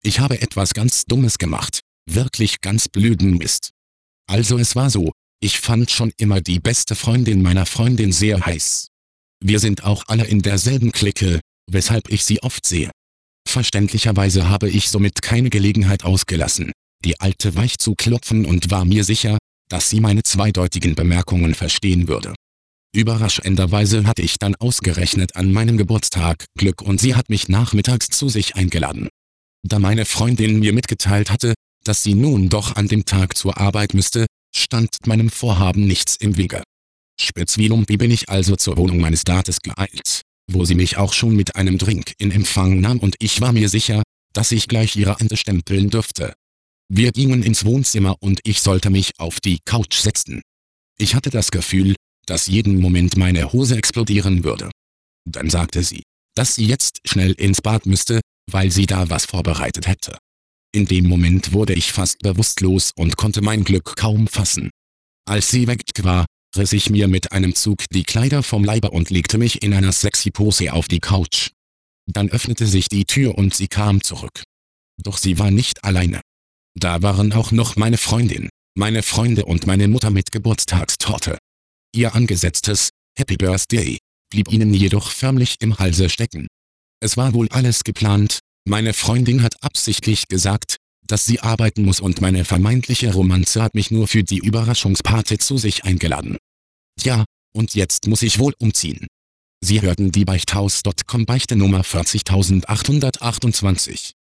Ich habe etwas ganz Dummes gemacht. Wirklich ganz blöden Mist. Also es war so, ich fand schon immer die beste Freundin meiner Freundin sehr heiß. Wir sind auch alle in derselben Clique, weshalb ich sie oft sehe. Verständlicherweise habe ich somit keine Gelegenheit ausgelassen, die Alte weich zu klopfen und war mir sicher, dass sie meine zweideutigen Bemerkungen verstehen würde. Überraschenderweise hatte ich dann ausgerechnet an meinem Geburtstag Glück und sie hat mich nachmittags zu sich eingeladen. Da meine Freundin mir mitgeteilt hatte, dass sie nun doch an dem Tag zur Arbeit müsste, stand meinem Vorhaben nichts im Wege. Spitzwilumpi bin ich also zur Wohnung meines Dates geeilt, wo sie mich auch schon mit einem Drink in Empfang nahm und ich war mir sicher, dass ich gleich ihre Ante stempeln dürfte. Wir gingen ins Wohnzimmer und ich sollte mich auf die Couch setzen. Ich hatte das Gefühl, dass jeden Moment meine Hose explodieren würde. Dann sagte sie, dass sie jetzt schnell ins Bad müsste, weil sie da was vorbereitet hätte. In dem Moment wurde ich fast bewusstlos und konnte mein Glück kaum fassen. Als sie weg war, riss ich mir mit einem Zug die Kleider vom Leibe und legte mich in einer sexy Pose auf die Couch. Dann öffnete sich die Tür und sie kam zurück. Doch sie war nicht alleine. Da waren auch noch meine Freundin, meine Freunde und meine Mutter mit Geburtstagstorte. Ihr angesetztes Happy Birthday blieb ihnen jedoch förmlich im Halse stecken. Es war wohl alles geplant, meine Freundin hat absichtlich gesagt, dass sie arbeiten muss und meine vermeintliche Romanze hat mich nur für die Überraschungsparty zu sich eingeladen. Tja, und jetzt muss ich wohl umziehen. Sie hörten die Beichthaus.com Beichte Nummer 40828.